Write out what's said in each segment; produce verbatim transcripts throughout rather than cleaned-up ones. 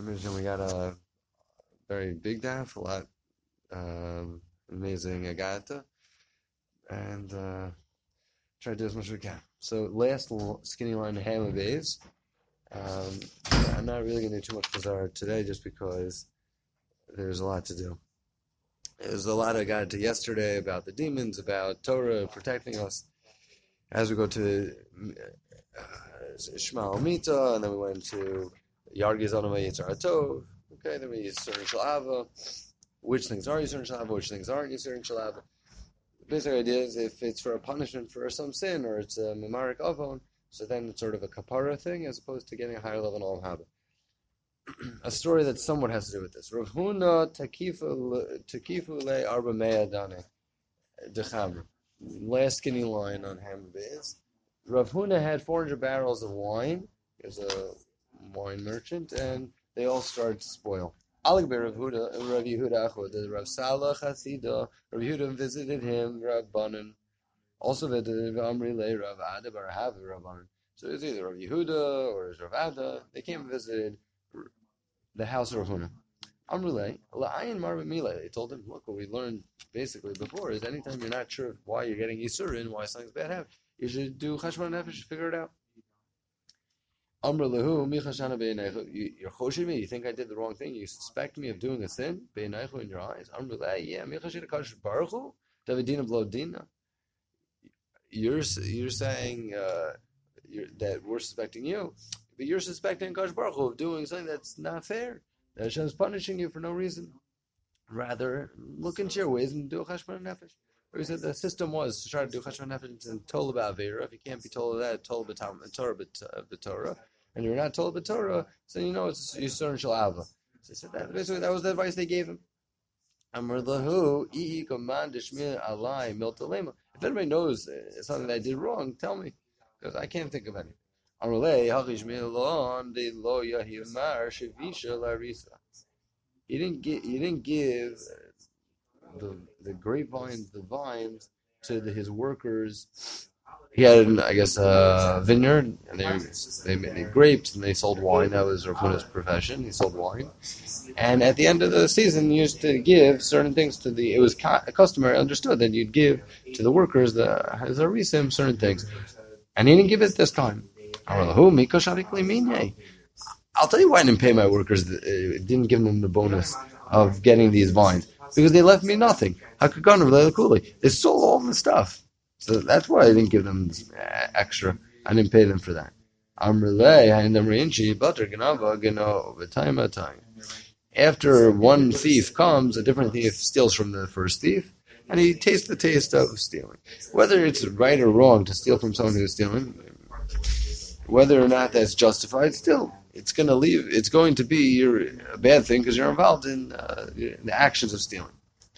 imagine we got a very big daf, a lot um, amazing agata, and uh, try to do as much as we can. So last little skinny line, Hammer Bays. Um, I'm not really going to do too much Chazar today just because there's a lot to do. There's a lot I got into yesterday about the demons, about Torah protecting us. As we go to uh, Shema Mita, and then we went to Yargiz Anama Yitzhar Tov. Okay, then we Yisur and Shalava. Which things are Yisur and Shalava, which things aren't Yisur and Shalava. The basic idea is if it's for a punishment for some sin, or it's a Mamarik Avon, so then it's sort of a kapara thing, as opposed to getting a higher level in Olam Haba. A story that somewhat has to do with this. Rav Huna Takifu Le Arba Mea Dane Dechamr. Last skinny line on Hammer Bays. Rav Huna had four hundred barrels of wine. He was a wine merchant, and they all started to spoil. Alag Rav Huda, Rav Yehuda Achod, Rav Salah Chasida, Rav Yehuda visited him, Rav Banan. Also visited Amri Le Rav Ada Bar Hava Rav Banan. So it's either Rav Yehuda or Rav Ada. They came and visited the house of Rav Huna. Amrulay, La'ayin Marva Mila. They told him, look, what we learned basically before is anytime you're not sure why you're getting Yisurin, why something's bad happening, you should do Chashvan Nefesh, figure it out. Amrulahu, Michashana Be'enaychu. You're choshing me, you think I did the wrong thing, you suspect me of doing a sin, Be'enaychu in your eyes. Amrulay, yeah, Michashina Kadosh Baruch Hu, Davidina Blodina. You're, you're saying uh, you're, that we're suspecting you, but you're suspecting Kadosh Baruch Hu of doing something that's not fair. That Hashem is punishing you for no reason. Rather, look into your ways and do a cheshbon nefesh. Or he said the system was to try to do cheshbon nefesh and told about Avera. If you can't be told of that, told about Torah, the Torah, and you're not told about Torah, so you know it's Yisur and Shalava. So he said that basically that was the advice they gave him. Amar lahu ihi command dishmir alai miltalema. If anybody knows something that I did wrong, tell me, because I can't think of any. He didn't give. He didn't give the the grapevines, the vines, to the, his workers. He had, I guess, a vineyard, and they they made grapes and they sold wine. That was Rav Huna's profession. He sold wine, and at the end of the season, he used to give certain things to the. It was customary, understood that you'd give to the workers, the Hazarisim, certain things, and he didn't give it this time. I'll tell you why I didn't pay my workers, uh, didn't give them the bonus of getting these vines. Because they left me nothing. They sold all the stuff. So that's why I didn't give them extra. I didn't pay them for that. After one thief comes, a different thief steals from the first thief, and he tastes the taste of stealing. Whether it's right or wrong to steal from someone who's stealing, whether or not that's justified, still, it's going to leave. It's going to be your, a bad thing because you're involved in, uh, in the actions of stealing.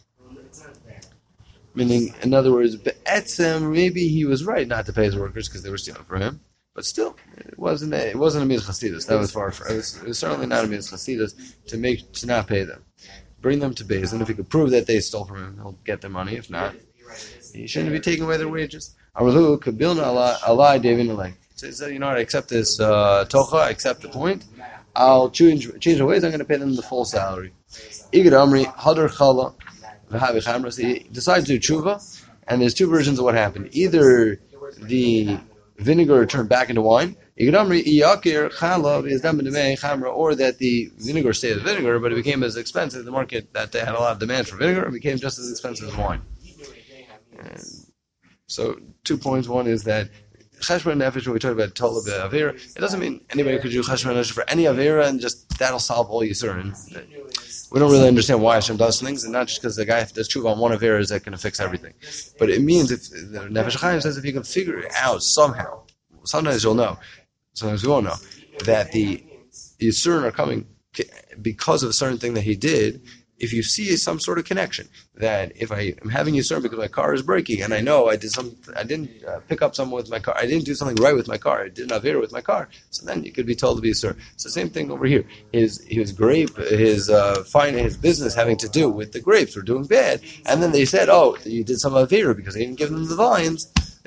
Meaning, in other words, Be'etzem, maybe he was right not to pay his workers because they were stealing from him, but still, it wasn't a, it wasn't a mitzvah chasidus. That was far from. It was, it was certainly not a mitzvah chasidus to make to not pay them. Bring them to Beis, and if he could prove that they stole from him, he'll get their money. If not, he shouldn't be taking away their wages. Arlu kabilna alai devin alay. So he said, you know what, I accept this uh, tocha, I accept the point. I'll change change the ways, I'm going to pay them the full salary. Igad Amri, Hadar Chala, V'havi Chamra. So he decides to do tshuva, and there's two versions of what happened. Either the vinegar turned back into wine, Igad Amri, Iyakir Chala, V'yazdam B'nemei Chamra, or that the vinegar stayed as vinegar, but it became as expensive in the market that they had a lot of demand for vinegar, it became just as expensive as wine. And so, two points. One is that Cheshbon Nefesh, when we talk about Tola Be'avera, it doesn't mean anybody could do Cheshbon Nefesh for any Avera and just that'll solve all Yisurin. We don't really understand why Hashem does things, and not just because the guy does tshuva on one Avera is that going to fix everything. But it means, if the Nefesh Chaim says, if you can figure it out somehow, sometimes you'll know, sometimes you won't know, that the Yisurin are coming because of a certain thing that he did. If you see some sort of connection, that if I am having Yisur because my car is breaking, and I know I did some, I didn't uh, pick up someone with my car, I didn't do something right with my car, I did an avera with my car, so then you could be told to be Yisur. It's the same thing over here. His his grape, his uh, fine, his business having to do with the grapes were doing bad, and then they said, oh, you did some avera because they didn't give them the vines.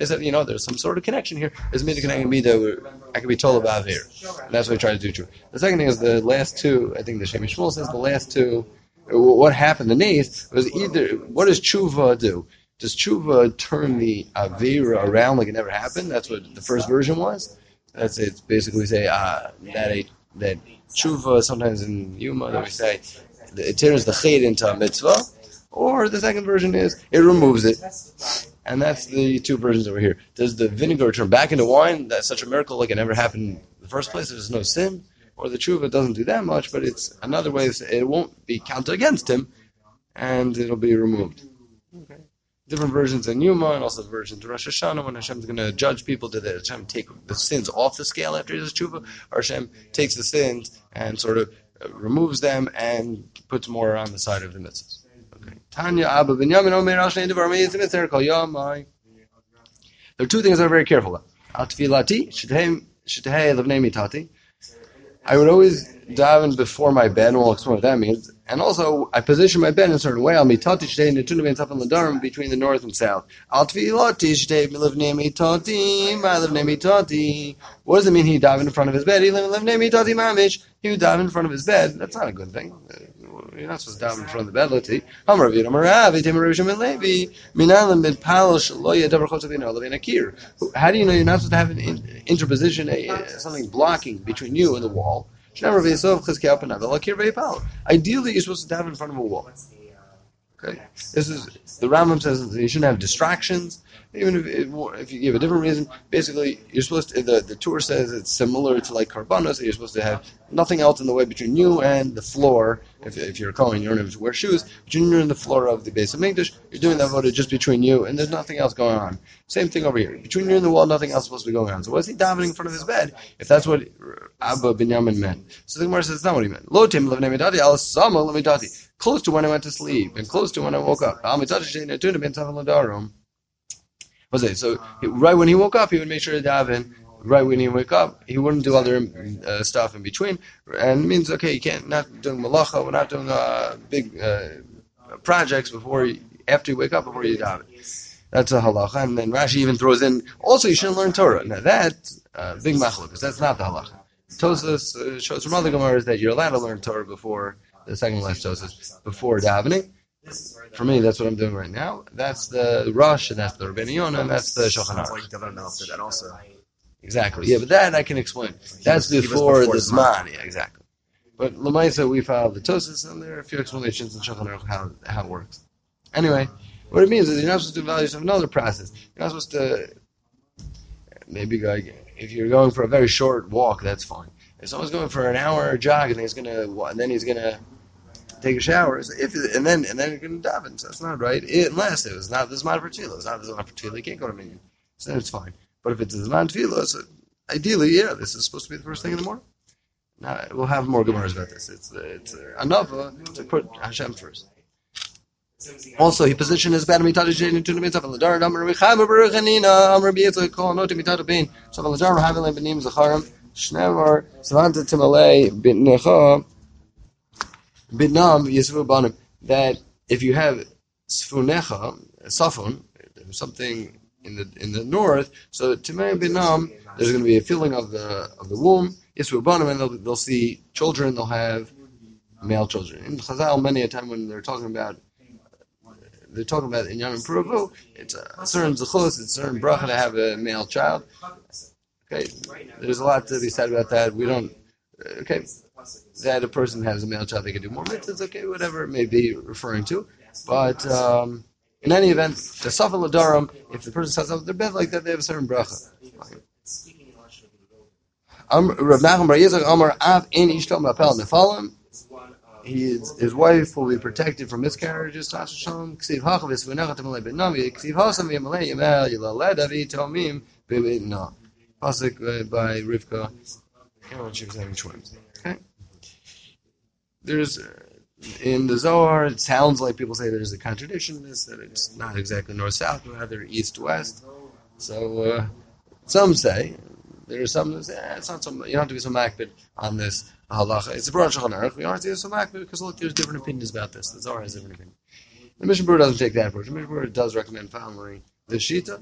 They said, you know, there's some sort of connection here. There's me to connect me that I could be told about here. And that's what we try to do true. The second thing is the last two, I think the Shem Shmuel says the last two, what happened, the nays, was either, what does tshuva do? Does tshuva turn the avera around like it never happened? That's what the first version was. That's it. Basically say uh, that a, that tshuva, sometimes in Yuma, that we say, it turns the chayt into a mitzvah. Or the second version is, it removes it. And that's the two versions over here. Does the vinegar turn back into wine? That's such a miracle like it never happened in the first place. There's no sin. Or the tshuva doesn't do that much, but it's another way of saying it won't be counted against him, and it'll be removed. Okay. Different versions in Yuma, and also the versions in Rosh Hashanah, when Hashem's going to judge people, did Hashem take the sins off the scale after his tshuva, or Hashem takes the sins and sort of removes them and puts more on the side of the mitzvahs. Tanya Abba Binyamin Omer Al Shnei Devar Meis Mitzvah Kol Yomai. There are two things I'm very careful about. Al Tefilati Shetei Shetei Levnei Mitati. I would always daven before my bed, and we'll explain what that means. And also, I position my bed in a certain way. Al Mitati Shetei Netuna Ben Tzaf and Ladarim, between the north and south. Al Tefilati Shetei Levnei Mitati Ma Levnei Mitati. What does it mean he davened in front of his bed? He Levnei Mitati Mamish. He would daven in front of his bed. That's not a good thing. You're not supposed to daven in front of the bed. Loti. Amar Rav Yonah Rav Yitem Rav Shimon Levi Minalim Ben Pal Shloya Davar Chotzavina Levin Akir. How do you know you're not supposed to have an interposition, a, something blocking between you and the wall? Ideally, you're supposed to daven in front of a wall. Okay, this is the Rambam says you shouldn't have distractions. Even if, if you give a different reason, basically you're supposed to. The, the Torah says it's similar to like karbanos. So you're supposed to have nothing else in the way between you and the floor. If, if you're a Kohen, you don't have to wear shoes. But you're in the floor of the base of Mikdash. You're doing that voda just between you, and there's nothing else going on. Same thing over here. Between you and the wall, nothing else is supposed to be going on. So why is he davening in front of his bed? If that's what Abba Binyamin meant. So the Gemara says it's not what he meant. Lo tim levnei midati al sama levnei. Close to when I went to sleep, and close to when I woke up. What's it? So he, right when he woke up, he would make sure to daven. Right when he woke up, he wouldn't do other uh, stuff in between. And it means, okay, you can't, not doing malacha, we're not doing uh, big uh, projects before you, after you wake up, before you daven. That's a halacha. And then Rashi even throws in, also you shouldn't learn Torah. Now that, uh, big machlok, because that's not the halacha. Tosas uh, shows from other Gemaras that you're allowed to learn Torah before the second last Tosas, before davening. For me, that's what I'm doing right now. That's the Rosh, and that's the Rabbeinu Yonah, and that's the Shulchan Aruch. That also. Exactly. Yeah, but that I can explain. That's before, before the Zman. Yeah, exactly. But Lamaisa, we filed the Tosas, and there are a few explanations in Shulchan Aruch how how it works. Anyway, what it means is you're not supposed to evaluate another process. You're not supposed to maybe like if you're going for a very short walk, that's fine. If someone's going for an hour jog and he's gonna, and then he's gonna take a shower, so if and then and then you're gonna daven, so that's not right. It, unless it was not the Zman for Tefillah, it's not the Zman for Tefillah, you can't go to minyan. So then it's fine. But if it's the Zman Tefillah, so ideally, yeah, this is supposed to be the first thing in the morning. Now we'll have more Gemaras about this. It's it's a nova to put Hashem first. Also, he positioned his bed mitad shein to the mitzvah and the dar amar bicham berachanina amar biyetz kol not mitad bein so the dar having benim zacharim shnevar savanta timalei bitnecha bitnam yisvu banim. That if you have sfunecha safun, something in the in the north, so timei bitnam, there's going to be a filling of the of the womb yisvu banim, and they'll, they'll see children. They'll have male children. In Chazal, many a time when they're talking about They're talking about in Yom Puravu, it's a certain zechus, it's a certain bracha to have a male child. Okay, there's a lot to be said about that. We don't, okay, that a person has a male child, they can do more mitzvahs, okay, whatever it may be referring to. But um, in any event, the Safa Ladaram, if the person sets up their bed like that, they have a certain bracha. Rav Nachum Bar Yitzchak Amar Av in Ishtom Rapel Nefalim. His, his wife will be protected from miscarriages. Pasuk by Rivka when she was having twins. Okay. There's uh, in the Zohar. It sounds like people say there's a contradiction in this, that it's not exactly north south, but rather east west. So uh, some say there are some that say eh, it's not so. You don't have to be so makbid on this halacha. It's a broad Shulchan Aruch. We aren't so makbid because look, there's different opinions about this. The Zohar has different opinions. The Mishnah Berurah doesn't take that approach. The Mishnah Berurah does recommend following the Shita,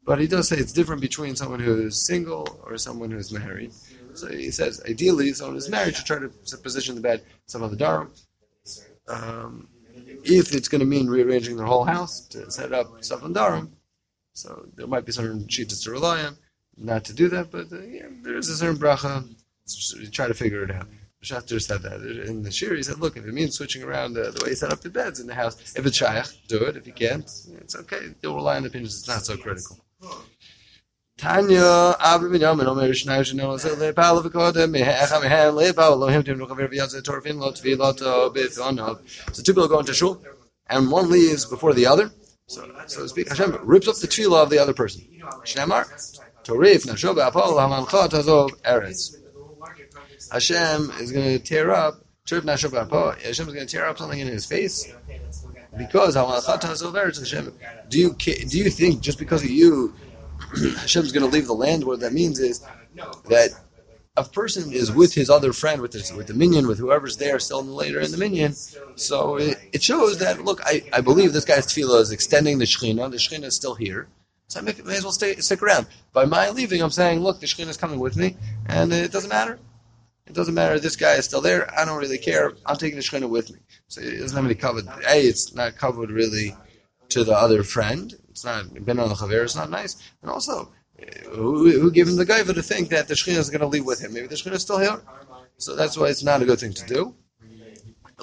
But he does say it's different between someone who is single or someone who is married. So he says, ideally, someone who's married should try to position the bed some on the darum. Um, if it's going to mean rearranging their whole house to set up stuff on darum, so there might be certain cheats to rely on, not to do that, but uh, yeah, there is a certain bracha. So you try to figure it out. Shachter said that in the shir. He said, "Look, if it means switching around the, the way you set up the beds in the house, if it's shaykh, do it. If you can't, it's okay. You'll rely on the opinions. It's not so critical." Tanya, Abba ben Yamin, Omer Shnai Shnei Losel Le'Pal V'Kodem Me'Echa Me'Hem Le'Pal Elohim Tim Nuchaver V'Yatze Torfin Lo Tvi Loto B'Thonov. So two people go into shul, and one leaves before the other. So, so to speak, Hashem rips up the tefillah of the other person. Shneimar, Torif Nasho B'Apol Hamanchot Hazov Eretz. Hashem is going to tear up. Torif Nasho B'Apol. Hashem is going to tear up something in his face because Hamanchot Hazov Eretz. Hashem, do you do you think just because of you, Hashem's going to leave the land? What that means is that a person is with his other friend, with his, with the minion, with whoever's there still later in the minion. So it, it shows that, look, I, I believe this guy's tefillah is extending the Shekhinah. The Shekhinah is still here. So I may, may as well stay, stick around. By my leaving, I'm saying, look, the Shekhinah is coming with me, and it doesn't matter. It doesn't matter. This guy is still there. I don't really care. I'm taking the Shekhinah with me. So it doesn't have any covered. A, it's not covered really to the other friend. It's not been on the chaver. It's not nice. And also, who, who gave him the gaiva to think that the Shekhinah is going to leave with him? Maybe the Shekhinah is still here. So that's why it's not a good thing to do. It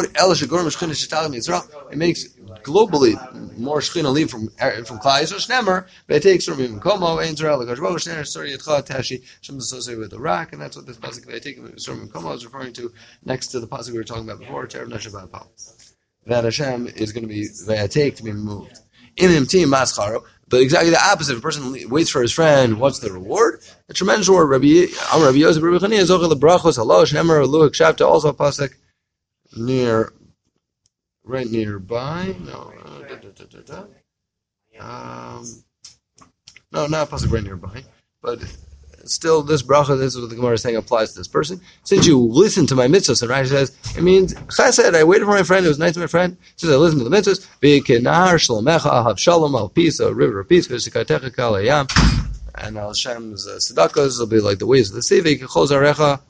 makes globally more Shekhinah leave from from Klai Yisrael Shnemer, but it takes from him Komo Ein Zerah L'Kadosh Baruch Hu Shnemer Sori Yitcha Tashi. Hashem is associated with the rock, and that's what this pasuk they take from Komo is referring to next to the pasuk we were talking about before, Terev Nashav Ba'Pal. That Hashem is going to be Vayatake to be removed. In him team Mascharo, but exactly the opposite. If a person waits for his friend, what's the reward? A tremendous reward. Rabbi Am Rabbi Yosef Rabbi Chanina Zochel LeBrachos Halosh Hemer Luhik Shavta, also a pasuk near, right nearby. No, uh, da, da, da, da, da. Um, no, not a pasuk right nearby, but still, this bracha, this is what the Gemara is saying, applies to this person. Since you listen to my mitzvahs, and Rashi says, it means, chesed, I waited for my friend, it was nice to my friend, since I listened to the mitzvahs, v'kenahar shlomecha, ahav shalom, al peace, a river of peace, v'sikatecha kal hayam, and al Hashem's uh, tzedakahs will be like the waves of the sea, v'kechol zarecha,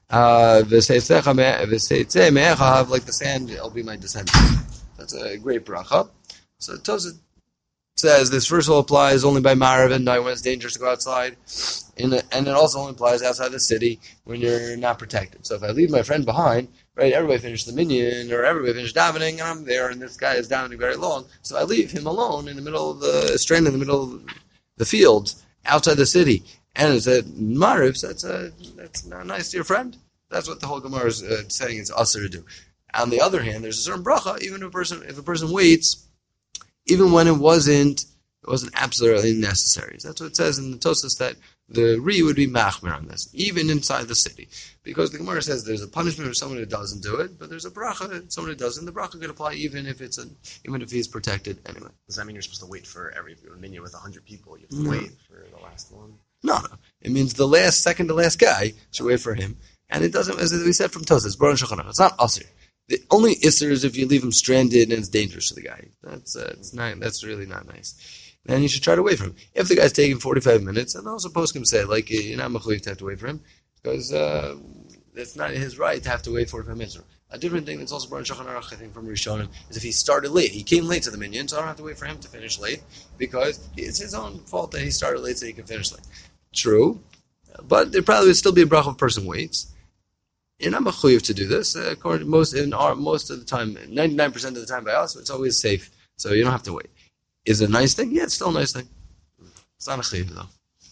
v'seitzeh me'echa, like the sand, it'll be my descendants. That's a great bracha. So Tosafot says this first of all applies only by Marav and night when it's dangerous to go outside, in a, and it also only applies outside the city when you're not protected. So if I leave my friend behind, right, everybody finished the minyan or everybody finished davening, and I'm there, and this guy is davening very long, so I leave him alone in the middle of the strand, in the middle of the fields outside the city, and it's a Marav. So that's a, that's not nice to your friend. That's what the whole Gemara is uh, saying it's usher to do. On the other hand, there's a certain bracha. Even if a person if a person waits, even when it wasn't, it wasn't absolutely necessary. That's what it says in the Tosafos, that the Ri would be machmir on this, even inside the city. Because the Gemara says there's a punishment for someone who doesn't do it, but there's a bracha, someone who doesn't. The bracha could apply even if it's a, even if he's protected anyway. Does that mean you're supposed to wait for every minyan with one hundred people? You have to no. wait for the last one? No, no. It means the last, second to last guy should wait for him. And it doesn't, as we said from Tosafos, it's not asir. The only isser is if you leave him stranded and it's dangerous to the guy. That's uh, it's not. That's really not nice. Then you should try to wait for him. If the guy's taking forty-five minutes, and also poskim say like you're not mechuyev to have to wait for him because uh, it's not his right to have to wait forty-five minutes. A different thing that's also brought in Shulchan Aruch, I think, from Rishonim, is if he started late. He came late to the minyan, so I don't have to wait for him to finish late because it's his own fault that he started late so he can finish late. True, but there probably would still be a bracha if a person waits. You're not mechuyev to do this. Uh, according to most, in our, most of the time, ninety-nine percent of the time by us, it's always safe. So you don't have to wait. Is it a nice thing? Yeah, it's still a nice thing. It's not a chiyuv though.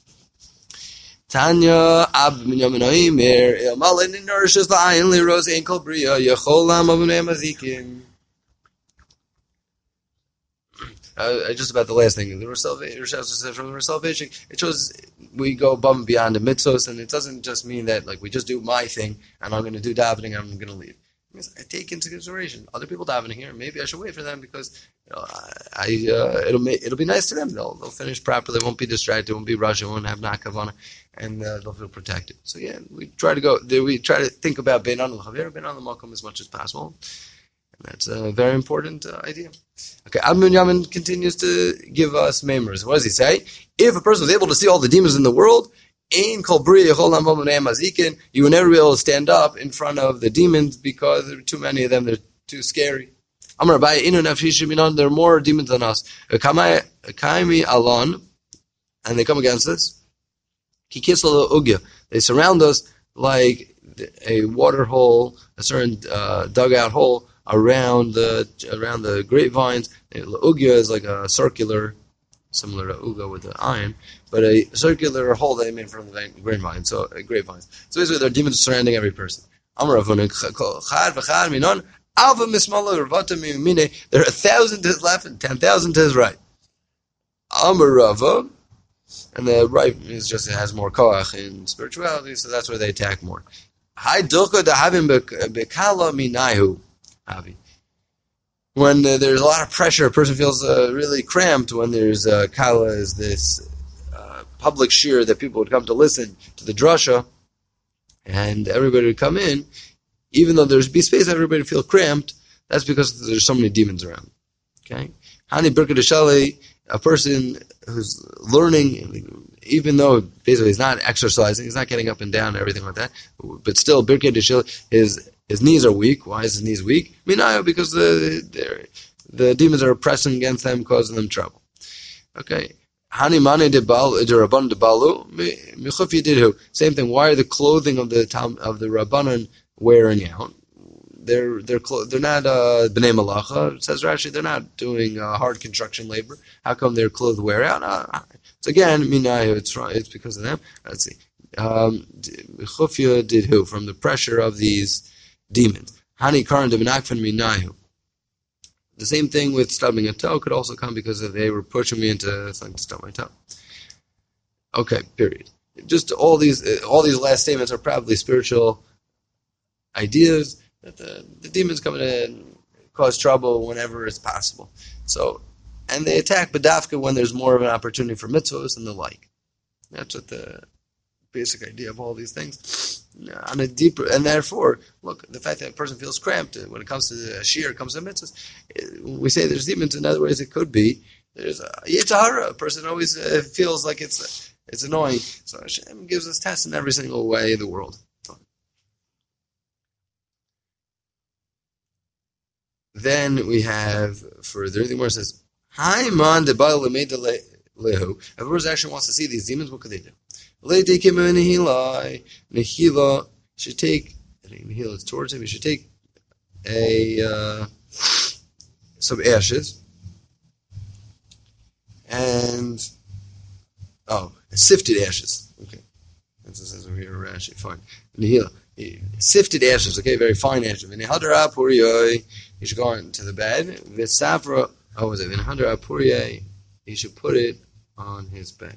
Tanya ab min yamin oimer el malin nourishes the ayin li rose ein kol bria yachol lam avnei mazikim. Uh, just about the last thing, the Rosh from the salvation, it shows we go above and beyond the mitzvos, and it doesn't just mean that like we just do my thing and I'm going to do davening and I'm going to leave. It means I take into consideration other people davening here. Maybe I should wait for them because you know, I uh, it'll make, it'll be nice to them. They'll they'll finish properly. They won't be distracted. Won't be rushing. Won't have nakavana, and uh, they'll feel protected. So yeah, we try to go. We try to think about bein on the chaver, bein on the makom as much as possible. That's a very important uh, idea. Okay, Abin Yamin continues to give us memors. What does he say? If a person was able to see all the demons in the world, you would never be able to stand up in front of the demons because there are too many of them. They're too scary. There are more demons than us. And they come against us. They surround us like a water hole, a certain uh, dugout hole around the around the grapevines. Ugya is like a circular, similar to uga with the iron, but a circular hole they made from the grapevine. So uh, grapevines. So basically, there are demons surrounding every person. There are a thousand to his left and ten thousand to his right. Amarava, and the right is just it has more koach in spirituality, so that's where they attack more. Hai ducha da havim bekala minayu. When uh, there's a lot of pressure, a person feels uh, really cramped. When there's uh, kala is this uh, public shir that people would come to listen to the drasha, and everybody would come in. Even though there's be space, everybody would feel cramped. That's because there's so many demons around. Okay, Hani Birkat Shali, a person who's learning, even though basically he's not exercising, he's not getting up and down and everything like that, but still Birkat Shali, his His knees are weak. Why is his knees weak? Minayo, because the the demons are pressing against them, causing them trouble. Okay. Hani mane de bal de rabban de balu michufi didhu. Same thing. Why are the clothing of the of the rabbanon wearing out? They're they're they're not uh, bnei malacha. It says Rashi they're not doing uh, hard construction labor. How come their clothes wear out? Uh, so again, minayo. It's it's because of them. Let's see. Um, michufi didhu, from the pressure of these demons. Hani karan de benakfen minayu. The same thing with stubbing a toe could also come because they were pushing me into something to stub my toe. Okay, period. Just all these, all these last statements are probably spiritual ideas that the, the demons come in and cause trouble whenever it's possible. So, and they attack Badafka when there's more of an opportunity for mitzvahs and the like. That's what the basic idea of all these things. On a deeper, and therefore, look, the fact that a person feels cramped when it comes to the shir, comes to mitzvahs, we say there's demons. In other words, it could be there's a yitzhara. A person always uh, feels like it's it's annoying. So Hashem gives us tests in every single way in the world. Then we have further. The Gemara says, "Hi man de ba'al lehu." If a person actually wants to see these demons, what could they do? Nehila should take Nehila towards him. He should take a uh, some ashes and oh, sifted ashes. Okay, that's what it says over here. Rashi, fine. Nehila, sifted ashes. Okay, very fine ashes. Nehadra puriyoi. He should go into the bed. V'safra. Oh, was it Nehadra puriyoi? He should put it on his bed.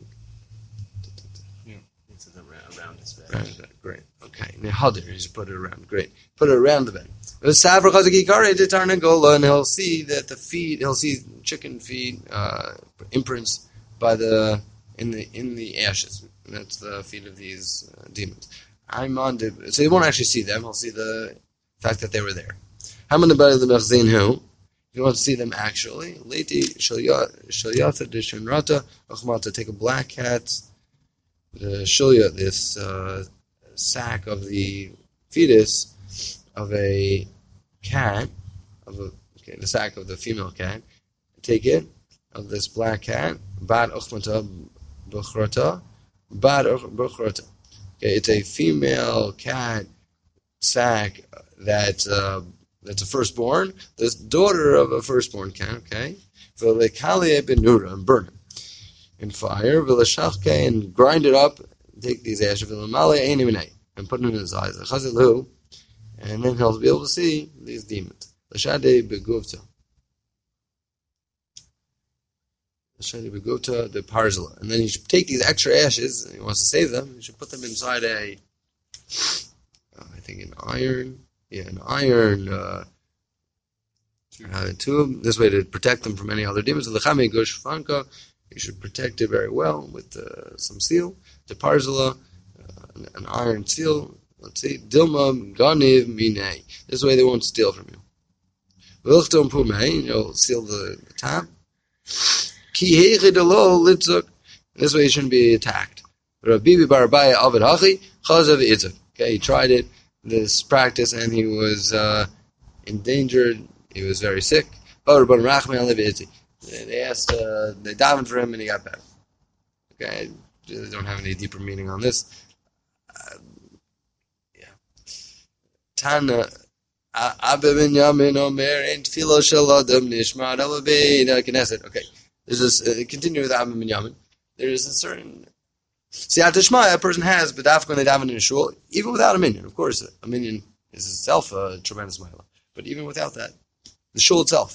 Around his bed. Around his bed. Great. Okay. Nehadir, you should put it around. Great. Put it around the bed. And he'll see that the feet, he'll see chicken feet uh, imprints by the in the in the ashes. And that's the feet of these uh, demons. I'm on the, so he won't actually see them. He'll see the fact that they were there. How many about the mechzin who? If you want to see them actually, leti shalyata dishinrata achmata. Take a black cat. The shulya, this uh, sack of the fetus of a cat, of a okay, the sack of the female cat. Take it of this black cat. Bad uchmata bukhrata, bad bukhrata. Okay, it's a female cat sack that uh, that's a firstborn. This daughter of a firstborn cat. Okay, for the kali ben nura and burn it in fire, and grind it up, take these ashes, and put them in his eyes, and then he'll be able to see these demons. The parzala. And then you should take these extra ashes, and he wants to save them, you should put them inside a, uh, I think an iron, yeah, an iron uh, uh, tube, this way to protect them from any other demons. You should protect it very well with uh, some seal, the parzala, uh, an, an iron seal. Let's see, Dilma Ganiv Minei. This way they won't steal from you. Wilchton Pumei, you'll seal the, the top. Ki Hechidalo Litzuk. This way he shouldn't be attacked. Rabbi Barabaya Avid Hachi, Chazav Itzuk. Okay, he tried it, this practice, and he was uh, endangered. He was very sick. They asked, uh, they davened for him, and he got better. Okay, I don't have any deeper meaning on this. Uh, yeah. Tana. Okay, there's this, uh, continue with Abba Binyamin. There is a certain Siyat Shema a person has, but after when they daven in a shul, even without a minyan. Of course, a minyan is itself a tremendous milah, but even without that, the shul itself.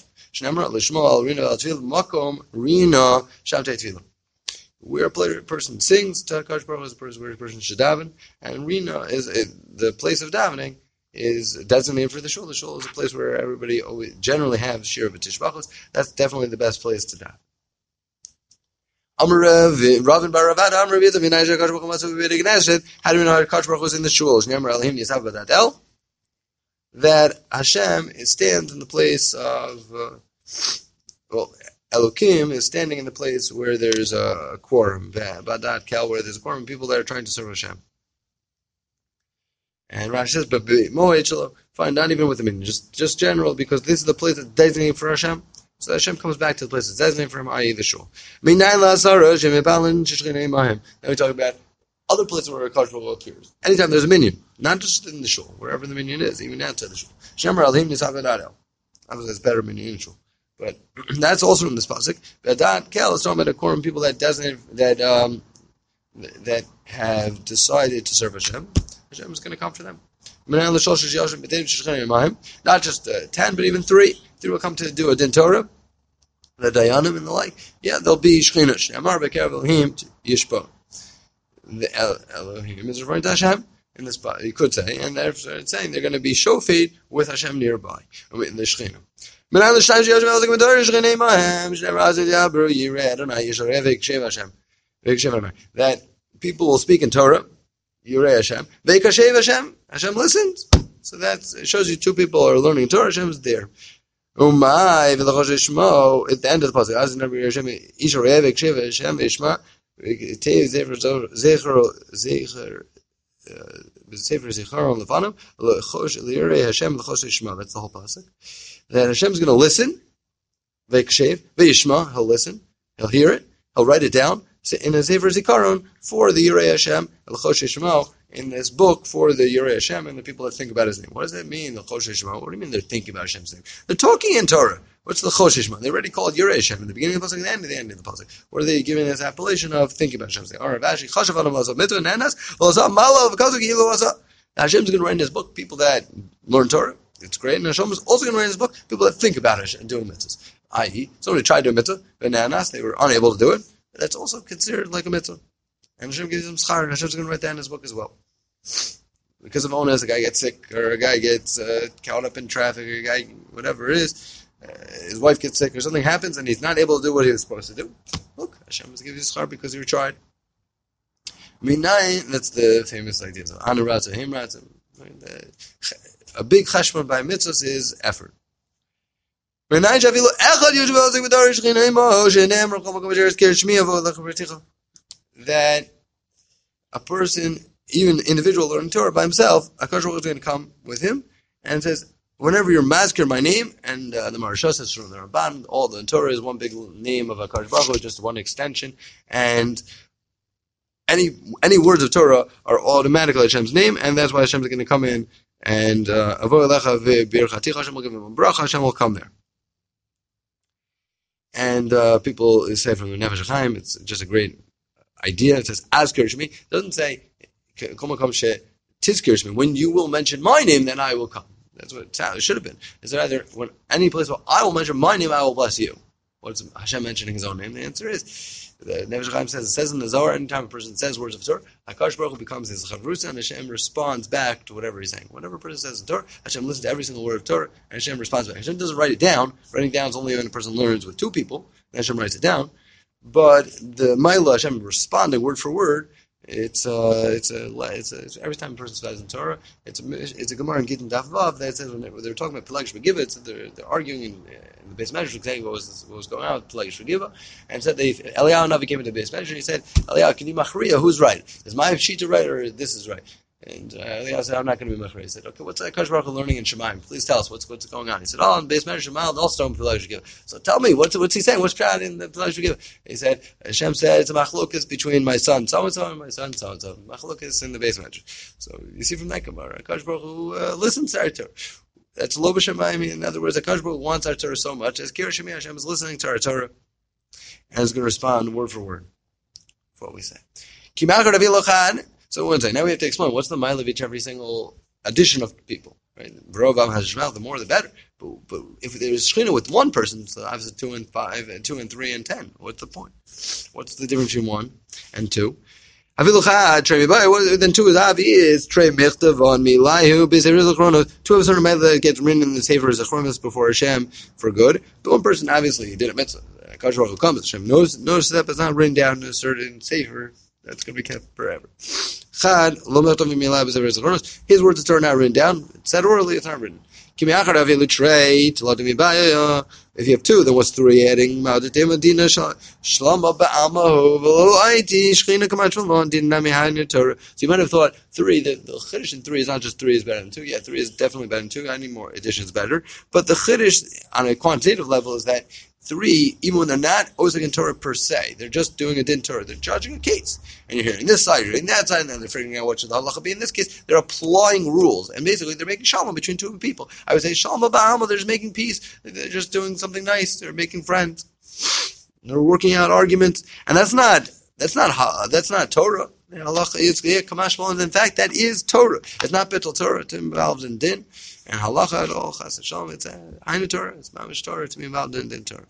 Where a person sings, Takash Baruch is a person where a person should daven, and Rina is uh, the place of davening is designated for the shul. The shul is a place where everybody always generally have shir v'tishbachos. That's definitely the best place to daven. Amar Ravin bar Ravad Amar Rabbi Yisrael Kadosh Baruch Hu Matzah B'Beit Knesset. How do we know how Kadosh Baruch Hu is in the shul? Shneimar Elohim Yisav B'Dadel. That Hashem stands in the place of uh, well, Elokim is standing in the place where there's a quorum. Badat Kel, where there's a quorum of people that are trying to serve Hashem. And Rashi says, but fine, not even with the minyan, just just general, because this is the place that's designated for Hashem. So Hashem comes back to the place that's designated for him, that is the shul. Then we talk about other places where a Kadosh Baruch Hu appears. Anytime there's a minyan, not just in the shul, wherever the minyan is, even outside the shul. Shemar Alhim Nisav Adadel. Obviously, it's better minyan in shul, but that's also in this pasuk. Badat Kel is talking about a quorum of people that designate that um, that have decided to serve Hashem. Hashem is going to come for them. Not just uh, ten, but even three. Three will come to do a din Torah, the Dayanim and the like. Yeah, they'll be Shechina. Amar Bekev Elohim Yishpo. The El- Elohim is referring to Hashem in this spot. You could say, and they're saying they're going to be shofed with Hashem nearby in the Shechina. That people will speak in Torah. Yirei Hashem. Veikashev Hashem. Hashem listens. So that shows you two people are learning Torah. Hashem's there. Umay v'lachoshe shmo. At the end of the pasuk, as never Hashem Yisharei Veikashev Hashem V'Yishma. Tev Zecher Zecher Zecher Zecher Zecharon Lefanim. Lechosh Lirei Hashem Lechoshe Shma. That's the whole pasuk. That Hashem's going to listen. Veikashev V'Yishma. He'll listen. He'll hear it. He'll write it down in a Sefer Zikaron for the Yirei Hashem, L'chosh Shemo, in this book for the Yirei Hashem and the people that think about His name. What does that mean, L'chosh Shemo? What do you mean they're thinking about Hashem's name? They're talking in Torah. What's L'chosh Shemo? They already called Yirei Hashem in the beginning of the pasuk and the end of the end of the pasuk. What are they giving this appellation of thinking about Hashem's name? Aravashi Chashav Adam Lazav Mitzvah Nanas Lazav Malav Kazuk Yilu Lazav. Hashem's going to write in His book people that learn Torah. It's great, and Hashem is also going to write in His book people that think about Hashem and doing mitzvahs. that is, somebody tried to do a mitzvah, but Nanas they were unable to do it. That's also considered like a mitzvah. And Hashem gives him schar, and Hashem's going to write that in His book as well. Because of onus, a guy gets sick, or a guy gets uh, caught up in traffic, or a guy, whatever it is, uh, his wife gets sick, or something happens, and he's not able to do what he was supposed to do. Look, Hashem is giving you schar because you tried. Minayin, that's the famous idea of Anaratza, Himratza. A big cheshbon by mitzvahs is effort. That a person, even individual learning Torah by himself, HaKadosh Baruch Hu is going to come with him and says, whenever you're mazkir my name, and uh, the Maharsha says from the Ramban, all the Torah is one big name of HaKadosh Baruch Hu, just one extension, and any any words of Torah are automatically Hashem's name, and that's why Hashem is going to come in and uh, Hashem will give him a bracha, Hashem will come there. And uh, people say from the Nefesh HaChaim, it's just a great idea. It says, Azkir Shmi. It doesn't say, Tizkir Shmi. When you will mention my name, then I will come. That's what it, sounds, it should have been. Is there either, when any place where I will mention my name, I will bless you. What's Hashem mentioning His own name? The answer is, the Nefesh HaChaim says, it says in the Zohar, anytime a person says words of Torah, HaKadosh Baruch Hu becomes his chavrusa, and Hashem responds back to whatever he's saying. Whatever a person says in Torah, Hashem listens to every single word of Torah, and Hashem responds back. Hashem doesn't write it down. Writing down is only when a person learns with two people, and Hashem writes it down. But the Maila, Hashem responding word for word, It's uh, it's a, it's a, it's every time a person studies in Torah, it's a, it's a Gemara in Gittin Daf Vav that says when they, when they were talking about Pelagish Begiva, they're they're arguing in, in the base measure exactly what was what was going on with Pelagish Begiva, and said they Eliyahu Navi came into the base measure. He said, Eliyahu, can you machriya? Who's right? Is my shita right or this is right? And uh, Eliyahu said, I'm not going to be machriya. He said, okay, what's that Kadosh Baruch Hu learning in Shemaim? Please tell us what's what's going on. He said, oh, in base measure Shemaim also in Pelagish Begiva. So tell me what's what's he saying? What's Pshat in the Pelagish Begiva? He said, Hashem said it's a machlokas between my son so and so and my son so and so. Machlokas in the base measure. So you see from that Gemara, Kadosh Baruch Hu uh, listens to our Torah. That's lo b'shamayim. In other words, Kadosh Baruch Hu wants our Torah so much as Kira Shemi Hashem is listening to our Torah and is going to respond word for word for what we say. So one say now we have to explain what's the mile of each every single addition of people. Right? The more the better. But, but if there's shechina with one person, so obviously two and five, and two and three and ten. What's the point? What's the difference between one and two? Then two is obvious. Trey michtav on milahu. Two of us are made that gets written in the sefer zechronos before Hashem for good. But one person obviously did a mitzvah. Kadosh Baruch Hu comes. Hashem knows knows that it's not written down in a certain sefer. That's going to be kept forever. Chad lo michtav milahu b'sefer zechronos. His words are not written down. It's said orally. It's not written. If you have two, then what's three adding? So you might have thought three, the, the Chiddush in three is not just three is better than two. Yeah, three is definitely better than two. I need more additions better. But the Chiddush on a quantitative level is that three, even when they're not Osek in Torah per se, they're just doing a din Torah. They're judging a case. And you're hearing this side, you're hearing that side, and then they're figuring out what should the halacha be. In this case, they're applying rules. And basically, they're making shalom between two people. I would say shalom ba'alma, they're just making peace. They're just doing something nice. They're making friends. They're working out arguments. And that's not, that's not, that's not Torah. Halacha is kamash malon. In fact, that is Torah. It's not bittul Torah. It involves in din. And halacha at all, chas shalom, it's a Ainu Torah, it's mamish Torah, to be involved in din Torah.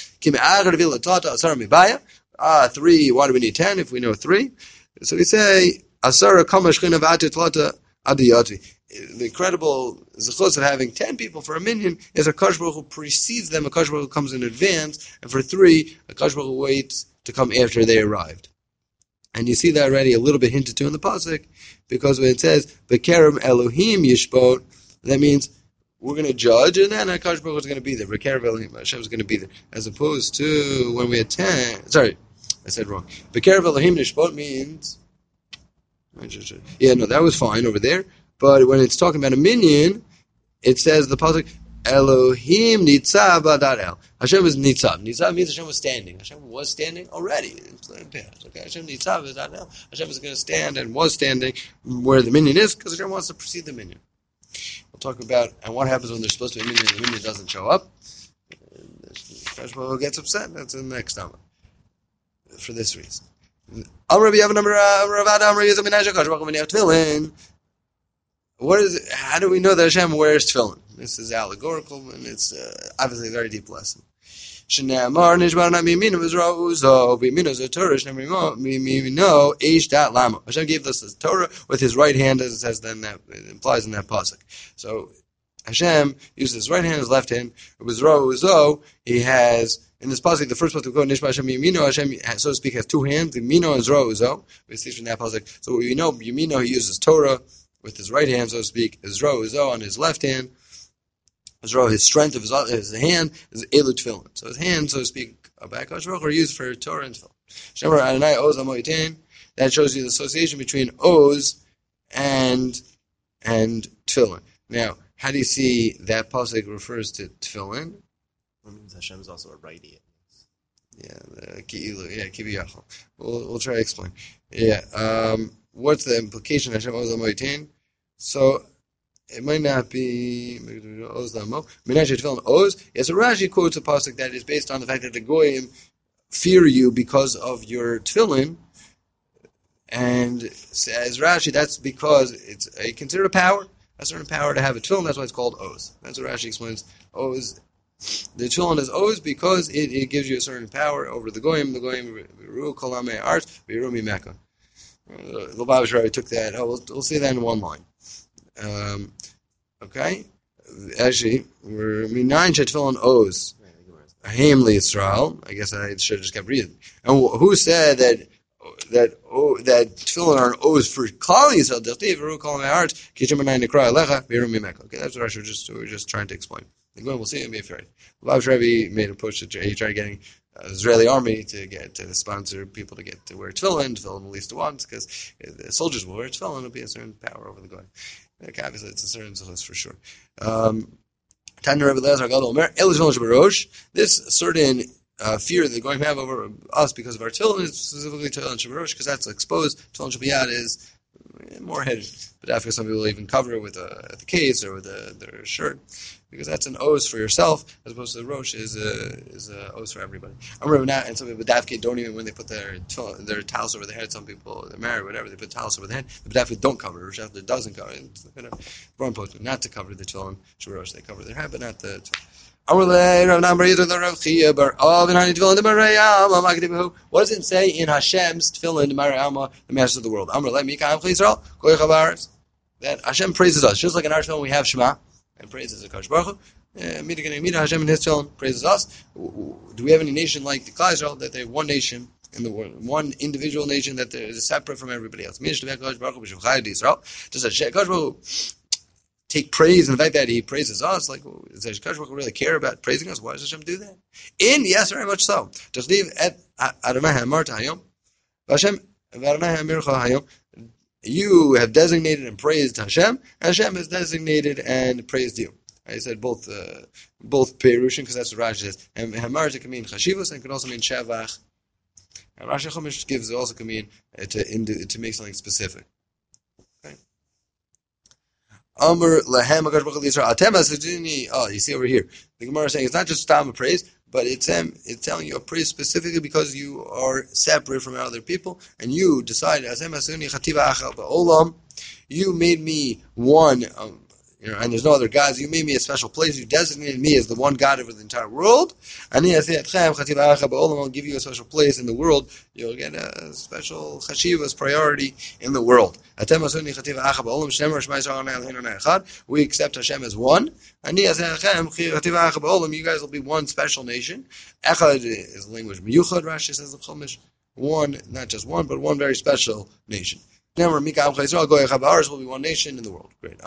Ah, three, why do we need ten if we know three? So we say, asara kama shchina v'atu tlata adiyati. The incredible zechus of having ten people for a minyan is a Kadosh Baruch Hu precedes them, a Kadosh Baruch Hu comes in advance, and for three, a Kadosh Baruch Hu waits to come after they arrived. And you see that already a little bit hinted to in the pasuk, because when it says, Bekerem Elohim Yishbot, that means we're going to judge, and then HaKadosh Baruch Hu is going to be there. Bekerem Elohim, Hashem is going to be there. As opposed to when we had ten, sorry, I said wrong. Bekerem Elohim Yishbot means, yeah, no, that was fine over there, but when it's talking about a minyan, it says the pasuk, Elohim Nitzav Adar El. Hashem is Nitzav. Nitzav means Hashem was standing. Hashem was standing already. Okay, Hashem Nitzav Adar El. Hashem is going to stand and was standing where the minyan is because Hashem wants to precede the minyan. We'll talk about and what happens when there's supposed to be a minyan and the minyan doesn't show up. Kadosh Baruch Hu gets upset. That's in the next time. For this reason. What is it? How do we know that Hashem wears tefillin? This is allegorical, and it's uh, obviously a very deep lesson. Hashem gave us the Torah with His right hand, as it says then that it implies in that pasuk. So Hashem uses His right hand, His left hand. It was Uzo. He has in this pasuk, the first pasuk we go Nishma Hashem Yimino. Hashem, so to speak, has two hands. The Mino and Zro Uzo. We see from that pasuk. So we know Yimino, He uses Torah with His right hand, so to speak. Zro Uzo on His left hand. Zro, His strength of His, his hand is Elu Tefillin. So His hand, so to speak, by Kadosh Baruch Hu are used for Torah and Tefillin. That shows you the association between Oz and and Tefillin. Now, how do you see that pasuk refers to Tefillin? It means Hashem is also a righty. Yeah, the Ki'ilu, yeah, Kiviyachol. We'll we'll try to explain. Yeah, um, what's the implication? Hashem Oz L'Moitain. So it might not be Oz L'Mo. Menashe Tefillin Oz. Yes, so Rashi quotes a pasuk that is based on the fact that the Goyim fear you because of your Tefillin. And says Rashi, that's because it's a considered a power, a certain power to have a tefillin. That's why it's called Oz. That's what Rashi explains. Oz, the tefillin is Oz because it, it gives you a certain power over the goyim. The goyim viru kolame art viru mimeka. Lubavitch took that. Oh, we'll, we'll see that in one line. Um, okay, actually, we're minayin tefillin Oz. Hamli Israel. I guess I should have just kept reading. And who said that that oh, that tefillin are an oath for Klal Yisrael. Dechtiv Veru Kol Me'aretz Kishim Anay Nikra Alecha Biru Mimeka. Okay, that's what I should just we were just trying to explain. We'll see and be afraid. Lubavitch Rebbe made a push to he tried getting uh, Israeli army to get to sponsor people to get to wear tefillin, tefillin at least once, because the soldiers will wear tefillin, it'll be a certain power over the goy. Obviously, it's a certain zechus for sure. Um, this certain uh, fear that they're going to have over us because of our tefillin is specifically tefillin shabarosh, because that's exposed. Tefillin shabiyad is more hidden, but after some people even cover it with a the case or with a, their shirt, because that's an oath for yourself as opposed to the rosh is a is a oath for everybody. I remember now, and some people dafke don't even when they put their their towels over their head. Some people they're married, whatever, they put towels over their head. The dafke don't cover. Rosh Hashanah doesn't cover. It's kind of wrong post not to cover the tefillin shabarosh. They cover their head, but not the. What does it say in Hashem's tefillin, Marei Alma, the Masters of the world? That Hashem praises us. Just like in our tefillin we have Shema, and praises the Kadosh Baruch Hu. Mida Hashem in His tefillin praises us. Do we have any nation like the Klal Yisrael that they're one nation in the world, one individual nation that is separate from everybody else? Does Kadosh Baruch Hu take praise in the fact that He praises us? Like, does Kadosh Baruch Hu really care about praising us? Why does Hashem do that? In yes, very much so. Just leave at Adonai Hamarta Hayom, Hashem Adonai Hamircha Hayom. You have designated and praised Hashem. Hashem has designated and praised you. I said both, uh, both Perushin, because that's what Rashi says. And Hamarta can mean Chashivos and can also mean Shavach. And Rashi Chumash gives also can mean uh, to to make something specific. Amr lahem Hakadosh Baruch Hu Yisrael Atem Asudini. Oh, you see over here, the Gemara is saying it's not just stam praise, but it's um, it's telling you a praise specifically because you are separate from other people, and you decided Asem Asudini Chativa Achal Ba'olam. You made me one. Um, You know, and there's no other gods. You made me a special place. You designated me as the one God over the entire world. I'll give you a special place in the world. You'll get a special chashivas priority in the world. We accept Hashem as one. You guys will be one special nation. Echad is the language miyuchad. Rashi says the Chumash. One, not just one, but one very special nation. Will be one nation in the world. Great.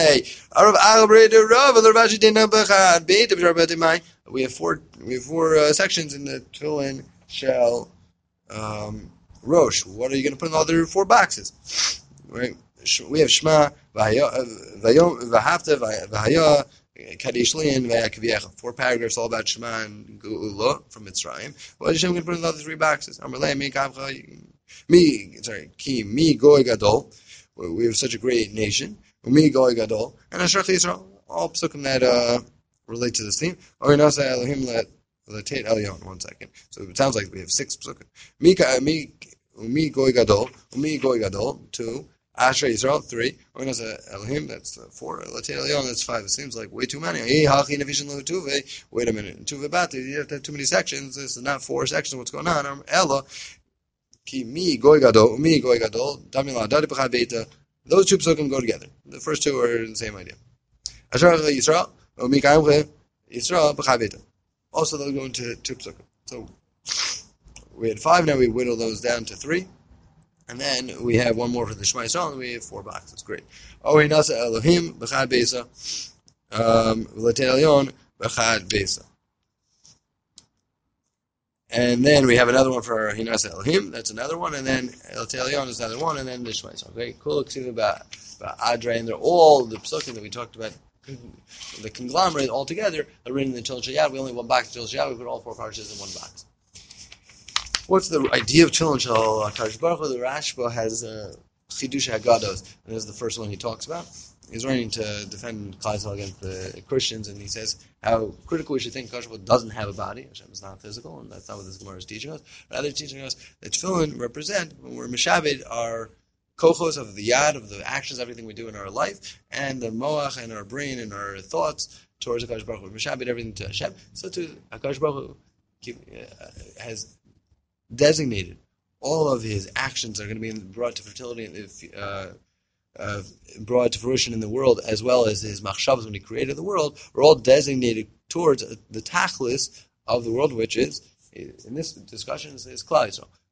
We have four. We have four uh, sections in the tefillin shell um, rosh. What are you going to put in the other four boxes? Right. We have Shema, V'Hafta, V'Haya, Kadesh Lian, V'Yakaviecha. Four paragraphs all about Shema and Geula from Mitzrayim. What is Hashem going to put in the other three boxes? Me, sorry, Ki, me, Goy Gadol. We have such a great nation. Me, Goy Gadol. And Asher Yisrael. All psukim that uh, relate to this theme. Or Nasa Elohim let Tate Elyon. One second. So it sounds like we have six psukim. Me, me, me, Goy Gadol. Me, Goy Gadol. Two. Asher Yisrael. Three. Or Nasa Elohim. That's uh, four. Tate Elyon. That's five. It seems like way too many. Wait a minute. Tuve Bati. You have to have too many sections. This is not four sections. What's going on? Ella. Ki mi goy gadol, mi goy gadol, damila dadi b'chad beita. Those two psukim go together. The first two are the same idea. Asher Yisrael, o mi kayimche Yisrael b'chad beita. Also, they'll go into two psukim. So we had five. Now we whittle those down to three, and then we have one more for the Shema Yisrael, and we have four boxes. Great. O hinasa Elohim b'chad beisa, v'latei elyon b'chad beisa. And then we have another one for Hinas Elohim. That's another one. And then El Telion is another one. And then the Shema Yisrael. Okay, cool. Excuse about, about Adra. And they're all the psukim that we talked about, the conglomerate all together, are written in the Tefillin Shel Yad. We only have one box of Tefillin Shel Yad. We put all four parshas in one box. What's the idea of Tefillin Shel Kadosh Baruch Hu? The Rashba has uh, Chidush Haggados. And this is the first one he talks about. He's running to defend Klal Yisrael against the Christians, and he says how critical we should think Kadosh Baruch Hu doesn't have a body. Hashem is not physical, and that's not what this Gemara is teaching us. Rather, teaching us that tefillin represent, when we're mishabed, our kochos of the yad, of the actions, everything we do in our life, and the moach, and our brain, and our thoughts towards Kadosh Baruch Hu. Mishabed everything to Hashem. So too, Kadosh Baruch Hu has designated all of his actions are going to be brought to fertility and uh, Uh, brought to fruition in the world, as well as his machshavas when he created the world, are all designated towards the tachlis of the world, which is, in this discussion, is, is Klal Yisrael.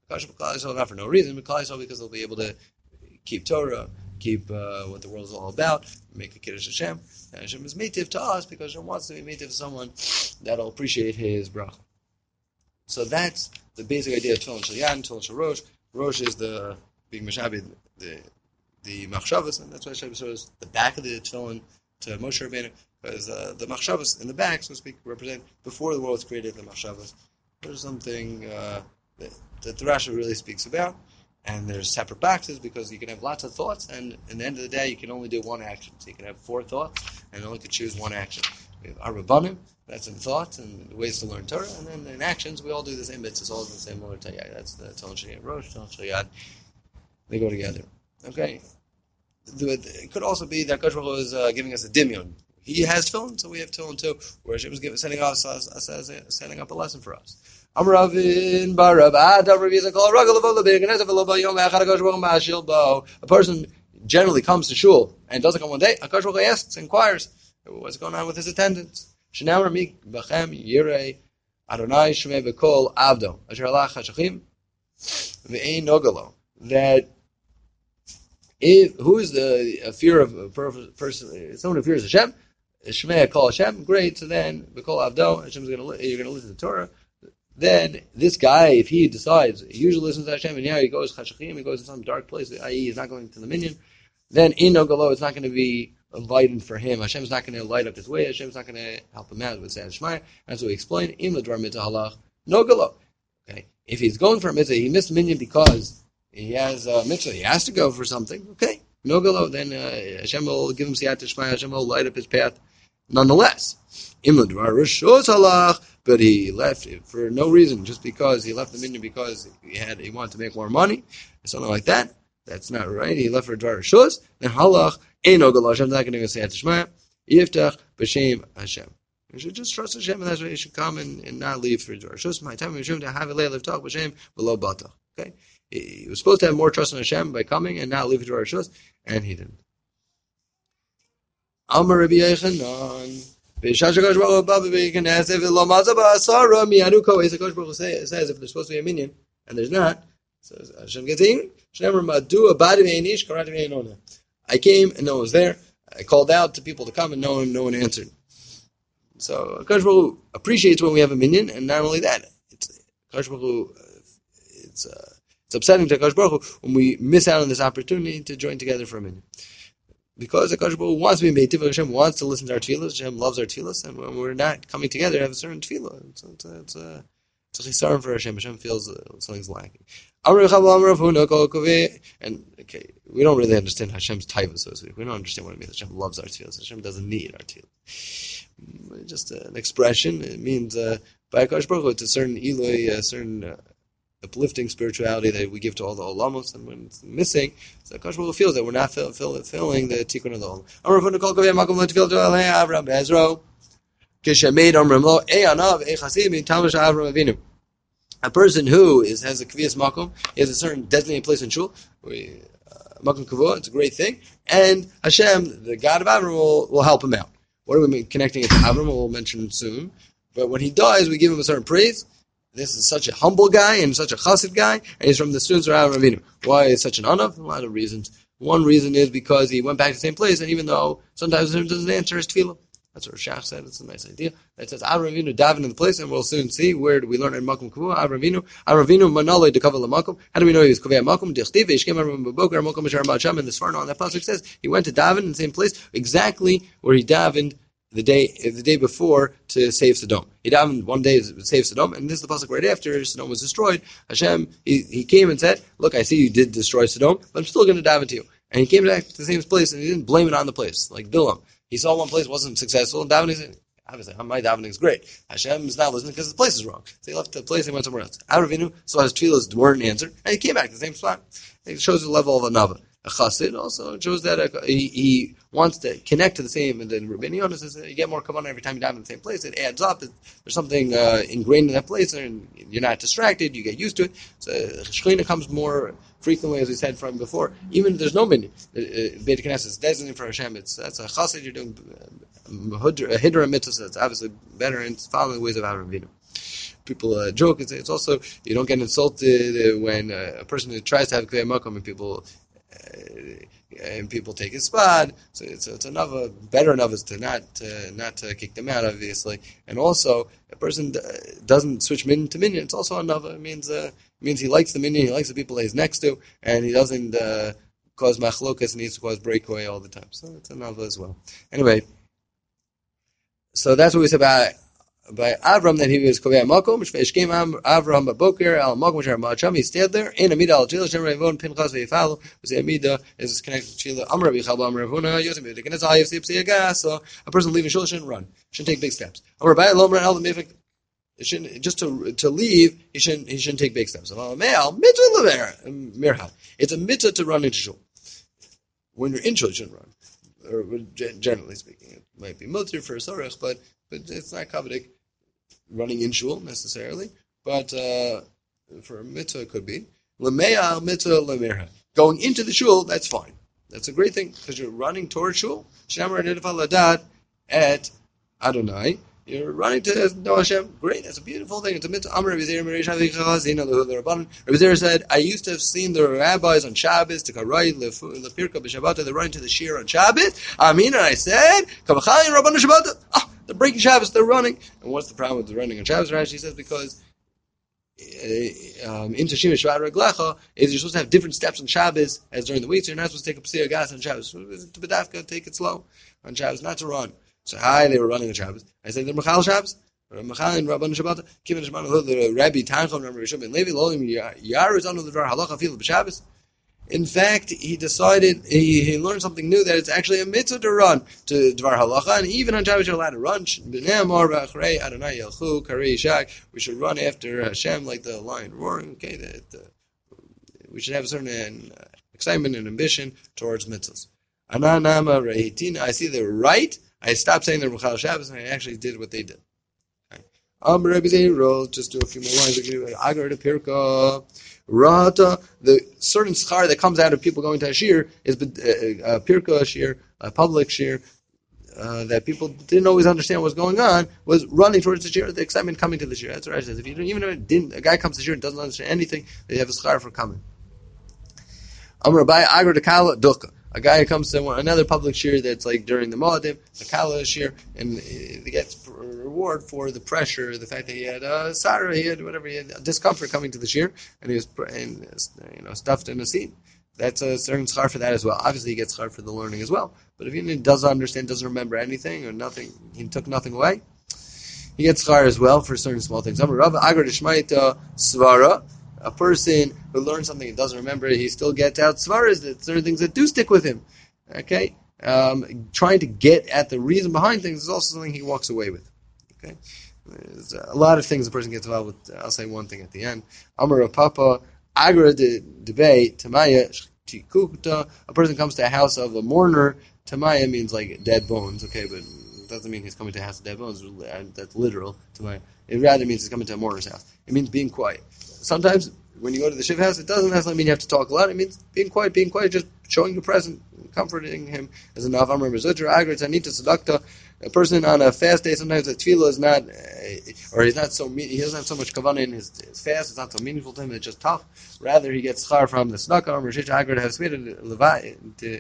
Kosher B'Klal Yisrael not for no reason, but Klal Yisrael because they'll be able to keep Torah, keep uh, what the world is all about, make a Kiddush Hashem. And Hashem is mitiv to us because Hashem wants to be mitiv to someone that'll appreciate his bracha. So that's the basic idea of Tefillin Shel Yad, Tefillin Shel Rosh. Rosh is the being Mashabi, the the Machshavas, and that's why Hashem shows the back of the Tefillin to Moshe Rabbeinu, because uh, the Machshavas in the back, so to speak, represent before the world was created, the Machshavas. There's something uh, that, that the Rashi really speaks about, and there's separate boxes because you can have lots of thoughts, and at the end of the day, you can only do one action. So you can have four thoughts, and only can choose one action. We have Arabbanim, that's in thoughts and ways to learn Torah, and then in actions, we all do the same bits, it's all in the same Lord Tayyai. That's the Tefillin Shel Yad Rosh, Tefillin Shel Yad. They go together. Okay? It could also be that Kosh Baruch Hu is uh, giving us a dimyon. He has tefillin, so we have tefillin too, where Hashem is giving, setting, us, us, us, setting up a lesson for us. A person generally comes to shul and doesn't come one day. Kosh Baruch Hu asks, inquires, what's going on with his attendance? Adonai Shemei B'Kol Avdo Asher Halach Hashachim V'Ein Nogalo. That if who is the a fear of a person, someone who fears Hashem, Shemei Kol Hashem, great. So then B'Kol Avdo, Hashem's going to you're going to listen to the Torah. Then this guy, if he decides, he usually listens to Hashem, and now he goes Chashachim, he goes to some dark place, that is, he's not going to the minyan. Then in Nogalo, it's not going to be enlightened for him. Hashem's not going to light up his way. Hashem's not going to help him out with Sad Shmaya. That's what we explain. Im l'dvar mitzvah halach Nogalo. Okay, if he's going for a mitzvah, he missed minyan because he has a mitzvah, he has to go for something. Okay, Nogalo. Then uh, Hashem will give him Siyat Shmaya. Hashem will light up his path. Nonetheless, Im l'dvar rishos halach. But he left for no reason, just because he left the minyan because he had he wanted to make more money, or something like that. That's not right. He left for dvar rishos. Then halach ein Nogalo. Hashem's not going to say Shema. Yiftach b'shem Hashem. You should just trust Hashem, and that's why you should come and, and not leave for dvar rishos. My time Hashem to have a lay liftach b'shem below batach. Okay, he, he was supposed to have more trust in Hashem by coming and not leave for dvar rishos, and he didn't. Amar Rabbi Yochanan. Says if there's supposed to be a minyan and there's not, so Hashem gets angry. I came and no one was there. I called out to people to come and no one, no one answered. So Akash Baruch Hu appreciates when we have a minyan, and not only that, it's Akash Baruch Hu, it's uh, it's upsetting to Akash Baruch Hu when we miss out on this opportunity to join together for a minyan. Because the Akash Baruch Hu wants to be meitiv, Hashem wants to listen to our tefillos, Hashem loves our tefillos, and when we're not coming together to have a certain tefillah, it's, it's, it's, a, it's a chisaron for Hashem. Hashem feels uh, something's lacking. And okay, we don't really understand Hashem's taiva, so to speak. We don't understand what it means. Hashem loves our tefillos. Hashem doesn't need our tefillah. Just uh, an expression. It means uh, by Akash Baruch Hu, it's a certain iloi, a certain uh, uplifting spirituality that we give to all the olamos, and when it's missing, so Akash Baruch Hu feels that we're not fill, fill, filling the tikkun of the olam. A person who is has a kviyas makom, he has a certain designated place in shul, makom kavua, it's a great thing, and Hashem, the God of Avram, will, will help him out. What are we connecting it to Avram? We'll mention soon. But when he dies, we give him a certain praise. This is such a humble guy and such a chassid guy, and he's from the students of Avram Avinu. Why is such an anav? A lot of reasons. One reason is because he went back to the same place, and even though sometimes he doesn't answer his tefillah, that's what Shach said. It's a nice idea. It says Avram Avinu daven in the place, and we'll soon see where do we learn in Makom Kavua. Avram Avinu, Avram Avinu manalei dekava lamakom. How do we know he was kovei makom? Dichtiv ishkem Avram b'boker makom asher ba'acham. And the Sforno on that pasuk says he went to daven in the same place exactly where he davened the day the day before to save Sodom. He davened one day to save Sodom, and this is the pasuk right after Sodom was destroyed. Hashem, he, he came and said, look, I see you did destroy Sodom, but I'm still going to daven to you. And he came back to the same place, and he didn't blame it on the place, like Bilam. He saw one place wasn't successful, and davening said, obviously, my davening is great. Hashem is not listening because the place is wrong. So he left the place and went somewhere else. Avram Avinu saw his tefillos weren't answered, and he came back to the same spot. It shows the level of a nava. A chassid also shows that a, he, he wants to connect to the same, and then Rabbeinu Yonah says you get more kavanah every time you dive in the same place. It adds up. It, there's something uh, ingrained in that place, and you're not distracted. You get used to it. So Shekhinah comes more frequently, as we said from before. Even if there's no minyan, Beit Knesset is designated for Hashem. It's that's a chassid. You're doing a hidra mitzvah. So it's obviously better in following the ways of Avram Avinu. people uh, joke. It's, it's also, you don't get insulted uh, when uh, a person tries to have Kvei Makom and people uh, and people take his spot. So it's, it's another, better enough is to not uh, not to kick them out, obviously. And also, a person d- doesn't switch min to minion. It's also another. It means, uh, it means he likes the minion, he likes the people he's next to, and he doesn't uh, cause machlokas and needs to cause breakaway all the time. So it's another as well. Anyway, so that's what we said about by Avram, that he was Kovei Makom. Shveish came Avram Baboker Al Makom Shar Macham. He stayed there in Amida Al Chila Shem Revon Pinchas Veifalu. Was the Amida is connected to Chila Amra Vichal Amra Revona Yosem Yudik. And it's all you see see a gas. So a person leaving Shul shouldn't run. Shouldn't take big steps. Amra Bay Lomra Al Mifik. Shouldn't just to to leave. He shouldn't he shouldn't take big steps. Male mitzvah lever mirha. It's a mitzvah to run into Shul. When you're in Shul, you shouldn't run. Or generally speaking, it might be mutter for a sorech, but but it's not kavdik running in shul necessarily. But uh, for a mitzvah, it could be lemeya mitzvah lemerha. Going into the shul, that's fine. That's a great thing because you're running towards shul. Shamar nidafal ladat at Adonai. You're running to know Hashem. Great, that's a beautiful thing. It's a mitzvah. Amar Rabbi Zera Merish Havichazin Rabbanan. Rabbi Zera said, I used to have seen the rabbis on Shabbos to karai lefirka b'Shabbat. They run to the shir on Shabbos. I mean, and I said, Kavachai Rabbanan Shabbat. Ah, they're breaking Shabbos. They're running. And what's the problem with the running on Shabbos? Rashi says because um, in Tashima Shabbat Reglecha is you're supposed to have different steps on Shabbos as during the week. So you're not supposed to take a psiyah gas on Shabbos. To bedafka, take it slow on Shabbos, not to run. So hi, they were running on Shabbos. I said they're Machal Shabbos. Machal and Rabban Shabbat. Kivan Shemana the Rabbi Tanchon Rabbi Rishon ben Levi Lolim Yarus Anu the Dvar Halacha Fil b'Shabbos. In fact, he decided he, he learned something new that it's actually a mitzvah to run to Dvar Halacha, and even on Shabbos you're allowed to run. We should run after Hashem like the lion roaring. Okay, that uh, we should have a certain uh, excitement and ambition towards mitzvahs. Ananama Rehitina. I see they're right. I stopped saying they're Mechal Shabbos, and I actually did what they did. Um, Rabbi Zeiro, just do a few more lines. Agar to Pirka, Rata, the certain schar that comes out of people going to a shir is a uh, Pirka shir, a public shir, uh, that people didn't always understand what was going on, was running towards the shir, the excitement coming to the shir. That's what I said. If you don't, even if it didn't, a guy comes to shir and doesn't understand anything, they have a schar for coming. Um, Rabbi Agar to Kala, Dukka. A guy who comes to one, another public shir that's like during the Moedim, the Kala shir, and he gets a reward for the pressure, the fact that he had uh, Sarah, he had whatever, he had discomfort coming to the shir, and he was and, you know stuffed in a seat. That's a certain schar for that as well. Obviously, he gets schar for the learning as well. But if he doesn't understand, doesn't remember anything, or nothing, he took nothing away, he gets schar as well for certain small things. Rav Agar Dishmaita Svara. A person who learns something and doesn't remember it, he still gets out svaras, that certain things that do stick with him. Okay? Um, trying to get at the reason behind things is also something he walks away with. Okay? There's a lot of things a person gets involved with. I'll say one thing at the end. Amar Papa, Agra de Debay, Tamaya, Chikuta. A person comes to a house of a mourner. Tamaya means like dead bones, okay, but it doesn't mean he's coming to a house of dead bones. That's literal. Tamaya. It rather means he's coming to a mourner's house. It means being quiet. Sometimes when you go to the shiv house, it doesn't necessarily mean you have to talk a lot. It means being quiet, being quiet, just showing your presence, comforting him as enough. Amar Mezutra Agrit Anita Sadakta. A person on a fast day, sometimes the tefillah is not, uh, or he's not so, he doesn't have so much kavanah in his, his fast. It's not so meaningful to him. It's just tough. Rather, he gets schar from the tzedakah. Amar Shish Agrit has the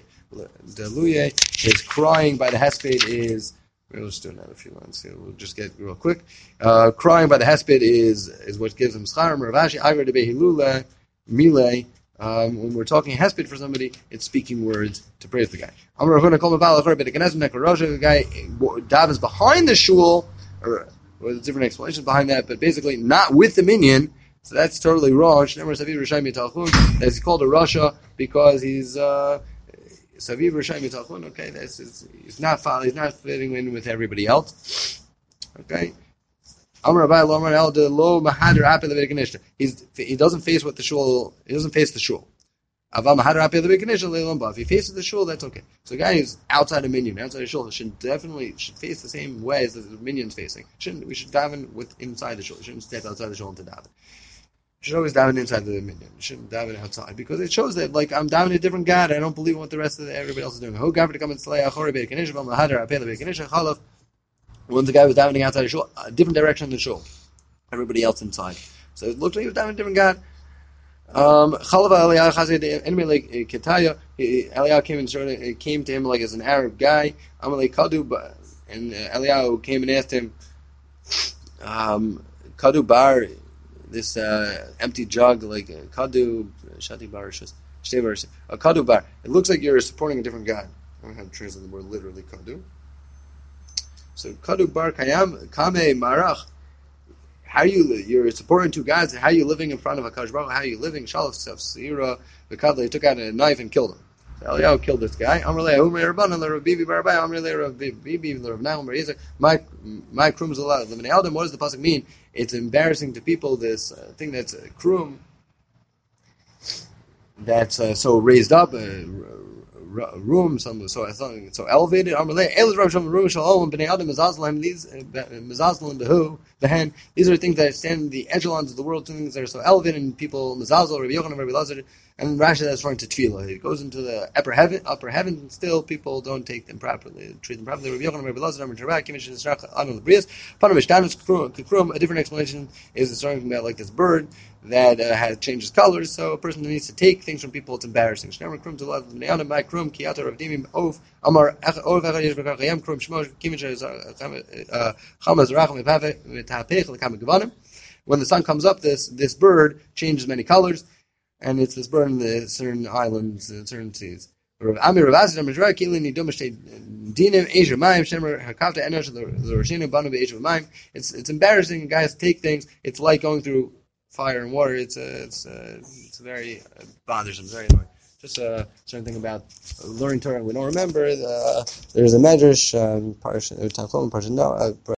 Luye. His crying by the hesped is. We'll just do another few lines here. We'll just get real quick. Uh, crying by the hesped is is what gives him schar. Ravashi Agar de Behilula Mile. When we're talking hesped for somebody, it's speaking words to praise the guy. Amar Ravuna Kol Mabal Achor Bedekanezim Nekarosha. The guy davens behind the shul, or well, there's different explanations behind that, but basically not with the minyan. So that's totally wrong. Shneimar Saviv Rishayim Yitalchun. He's called a Rasha because he's. Uh, Saviv Rishayim Yitalchun, okay, that's he's not following, he's not fitting in with everybody else. Okay. Amar Rabbi Lomar El de Lo Mahader Apel Levikanishta. He's he doesn't face what the shul he doesn't face the shul. Aval Mahader Apel Levikanishta Leilomba. If he faces the shul, that's okay. So the guy who's outside a minyan, outside the shul, should definitely should face the same way as the minyan's facing. Shouldn't we should daven with inside the shul. Shouldn't step outside the shul into daven. You should always daven inside the minyan. You shouldn't daven outside because it shows that like I'm davening a different God. I don't believe what the rest of the, everybody else is doing. Who got to come and slay Achor Beit Kanish Val Mahader Apel Beit Kanish Chalaf? When the guy was davening outside the shul, a different direction than the shul. everybody else inside. So it looked like he was davening a different God. Um, Chalava Eliyahu Chazid enemy like Ketaya. Eliyahu came and sort of came to him like as an Arab guy. Amalei Kadu, and Eliyahu came and asked him, um, Kadu Bar, this uh, empty jug, like uh, Kadu Shati Bar, Shtei a Kadu Bar. It looks like you're supporting a different God. I don't have to translate the word literally Kadu. So Kadu Bar Kayam Kame Marach. How you you're supporting two gods? How are you living in front of a Hakadosh Baruch Hu? How are you living? Shalaf Sefsira V'Kadle took out a knife and killed him. So Eliyahu killed this guy. Amrlei Umrei Rabbanan LeRabibi Barabai Amrlei Rabibi LeRav Nahum Reizek. My my krum's allowed. The Menei Adam. What does the pasuk mean? It's embarrassing to people. This uh, thing that's a krum that's uh, so raised up. Uh, room, some so so elevated. These these are things that stand in the echelons of the world. Things that are so elevated, and people mezazal, Rabbi Yochanan, Rabbi Lazar, and Rashi that's referring to tefillah. It goes into the upper heaven, upper heaven, and still people don't take them properly, treat them properly. Rabbi Yochanan, Rabbi Lazar, Rabbi Tarek, Kimish Nisrach, Anul Brias, Panamishtanus Kikrum. A different explanation is talking about like this bird that uh, has changes colors. So a person who needs to take things from people, it's embarrassing. Shnemer Krum to love Neana by Krum Kiata Rav Dimim Ov Amar Ov Echadish Bekayam Krum Shmosh Kimish Chamas Racham Mitapech Lekam Gavanim. When the sun comes up, this this bird changes many colors, and it's this bird in the certain islands, uh, certain seas. Amir Rav Azid Amir Kilin Yidom Shtei Dinim Asia Mayim Shemer Hakavta Enosh the Roshinu Banu Be'Asia Mayim. It's it's embarrassing. Guys take things. It's like going through fire and water. It's uh, it's uh, it's very uh, bothersome, very annoying. Just a uh, certain thing about uh, learning Torah. We don't remember. The, uh, there's a medrash, um, Parsha, Tanchum, Parsha, no. Uh,